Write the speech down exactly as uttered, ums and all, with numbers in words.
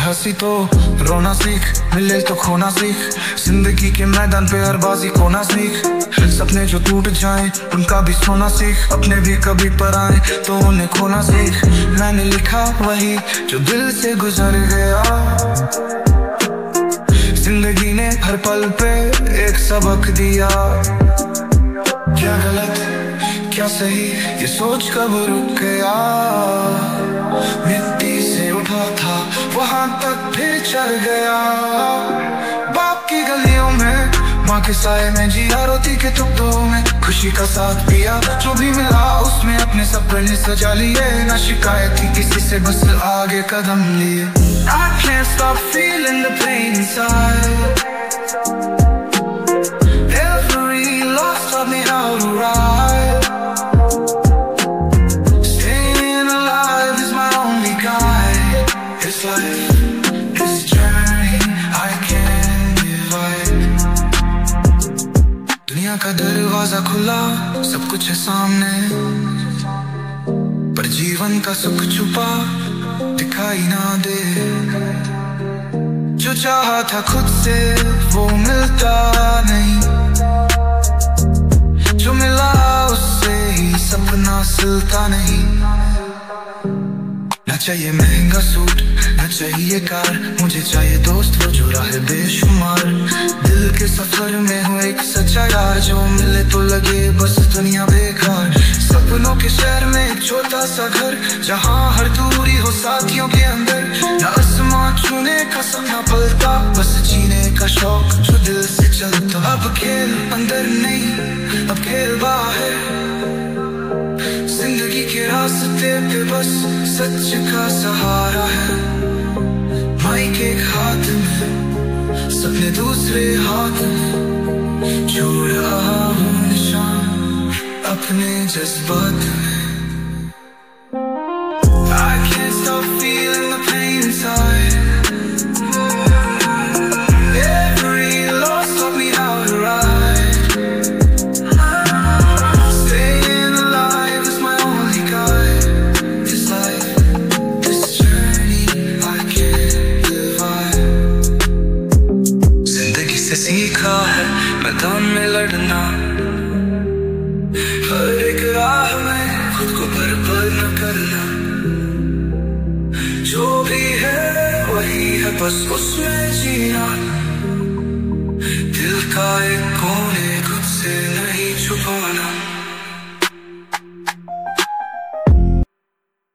हंसी तो रोना सीख, मिले तो खोना सीख, जिंदगी के मैदान पे हर बाजी खोना सीख। सपने जो टूट जाएं उनका भी सोना सीख, अपने भी कभी पर आए तो उन्हें खोना सीख। मैंने लिखा वही जो दिल से गुजर गया, जिंदगी ने हर पल पे एक सबक दिया। क्या गलत क्या सही ये सोच कब रुक गया, मिट्टी से उठा था वहां तक फिर चढ़ गया। बाप की गलियों में माँ के साए में जिया, रोती के टुकड़ों में खुशी का साथ पिया। जो भी मिला उसमें अपने सपने सजा लिए, ना शिकायत थी किसी से बस आगे कदम लिए। I can't stop feeling the pain inside, every loss taught me how to ride. Staying alive is my only guide. It's life, this journey I can't divide. दुनिया का दरवाजा खुला, सब कुछ है सामने, पर जीवन का सुख छुपा दिखाई ना दे। जो चाहा था खुद से वो मिलता नहीं, जो मिला उससे ही सपना सिलता नहीं। ना चाहिए महंगा सूट ना चाहिए कार, मुझे चाहिए दोस्त वो जो राह बेशुमार। दिल के सफर में हो एक सच्चा यार, जो मिले तो लगे बस दुनिया बेकार। सपनों के शहर में एक छोटा सा घर, जहाँ हर दूरी हो साथियों के अंदर। ना आसमां छूने का सपना पलता, बस जीने का शौक जो दिल से चलता। अब खेल अंदर नहीं अब खेल बाहर, जिंदगी के रास्ते पे बस सच का सहारा है। माइक एक हाथ में सपने दूसरे हाथ में, छोड़ रहा हूँ निशान अपने जज्बात में। I can't stop feeling the pain inside, every loss taught me how to ride. Staying alive is my only guide. This life, this journey I can't divide. जिंदगी से सीखा है मैदान में लड़ना, हर एक राह में खुद को बर्बाद न करना। जो भी है वही है बस उसमें जीना, दिल का एक कोने खुद से नहीं।